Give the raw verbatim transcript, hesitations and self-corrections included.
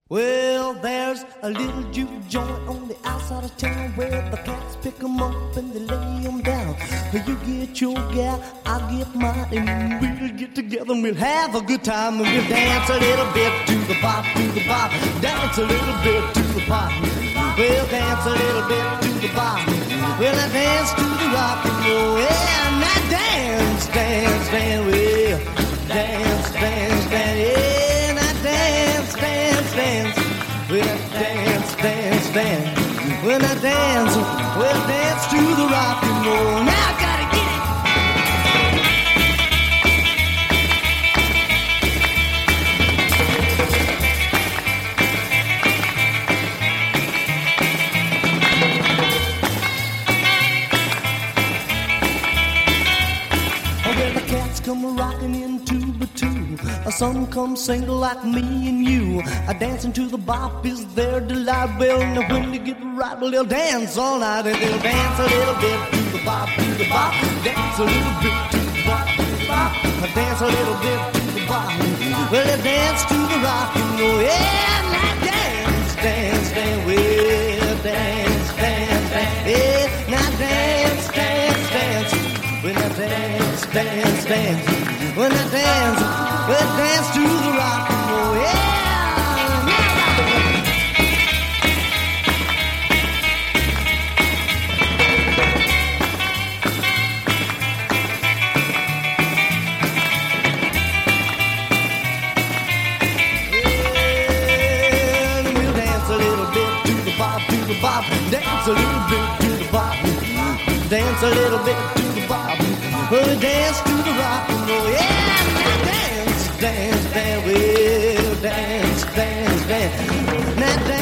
Well, there's a little juke joint on the outside of town where the cats pick 'em up and they lay 'em down. You get your gal, I get mine, and we'll get together and we'll have a good time and we'll dance a little bit to the bop, to the bop, dance a little bit to the bop. We'll dance a little bit to the bop. Well, I dance to the rock and roll, yeah, and I dance, dance, dance, well, dance, dance, dance, yeah, and I dance, dance, dance, well, dance, dance, dance. When I dance, well, dance to the rock and roll. Now I gotta get it. Well, the cats come rocking in two by two. Some come single like me and you. A dancing to the bop is their delight. Well, now when they get right, well, they'll dance all night and they'll dance a little bit to the bop, to the bop. Dance a little bit to the bop, to the bop. Dance a little bit to the bop. Well, they dance to the rock and roll. Yeah, now dance, dance, dance. Well, dance, dance, dance. Yeah, now dance, dance, dance. When I dance, dance, dance. When I dance, well, dance to the rock and roll, yeah. And we'll dance a little bit to the bop, to the bop. Dance a little bit to the bop. Dance a little bit to the bop. We'll dance to the rock and roll, yeah. Dance, dance, dance, we'll dance, dance, dance. Now dance.